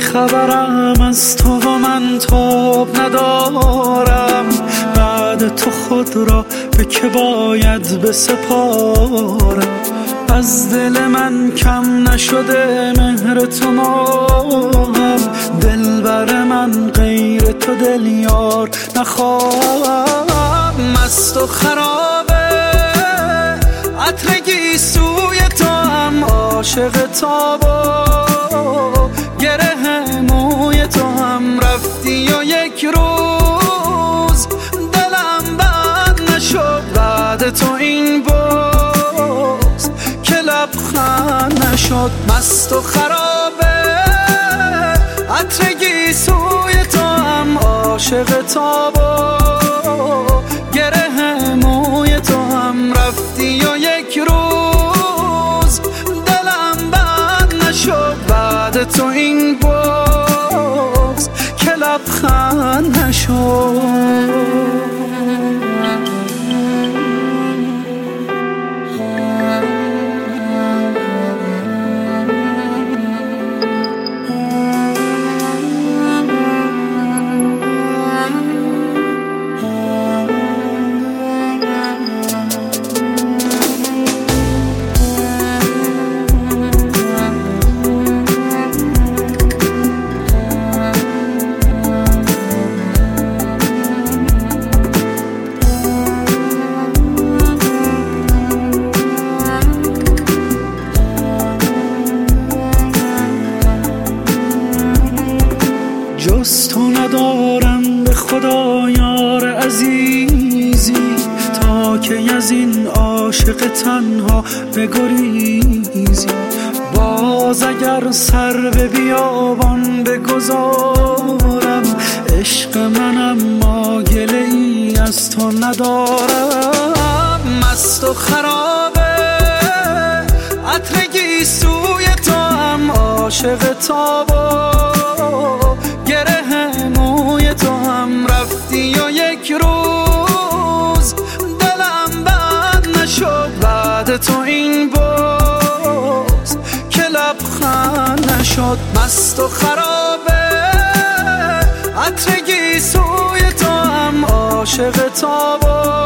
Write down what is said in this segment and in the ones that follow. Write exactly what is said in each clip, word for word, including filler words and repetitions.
بیخبرم از تو و من تاب ندارم. بعد تو خود را به که باید بسپارم. از دل من کم نشده مهر تو ماهم. دلبر من غیر تو دل یار نخواهم. مست و خرابه عطر گیسوی تو هم عاشق تابا. گره موی تو هم رفتی و یک روز دلم بند نشد بعد تو این باز که لبخند نشد. مست و خرابه عطر گیسوی تو هم عاشق تابا. گره موی تو هم رفتی و یک روز دلم بند نشد بعد تو این باز که لبخند نشد. جز تو ندارم به خدا یار عزیزی. تا که از این عاشق تنها بگریزی. باز اگر سر به بیابان بگذارم عشق منم ما گله ای از تو ندارم. مست و خرابه عطر گیسوی تو هم عاشق تابا. گره موی تو هم رفتی و یک روز دلم بند نشد بعد تو این باز که لبخند نشد. مست و خرابه عطر گیسوی تو هم عاشق تابا.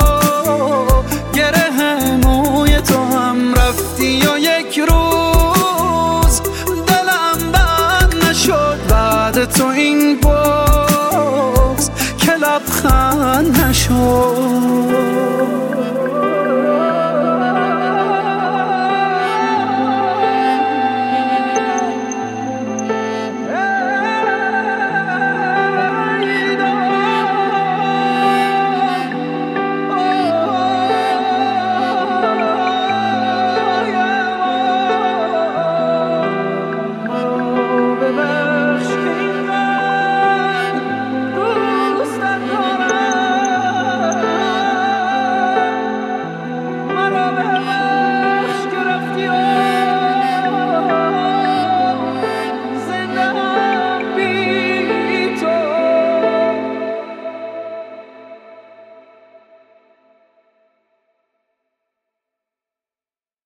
گره موی تو هم رفتی و یک روز دلم بند نشد بعد تو این باز که لبخند نشد.